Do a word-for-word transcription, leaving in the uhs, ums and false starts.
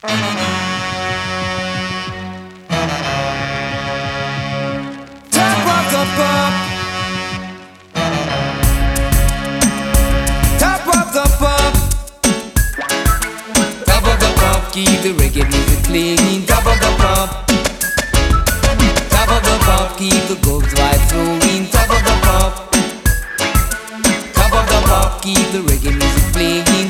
Top of the pop, top of the pop, top of the pop. Keep the reggae music playing. Top of the pop, top of the pop. Keep the good vibes flowing. Top of the pop, top of the pop. Keep the reggae music playing.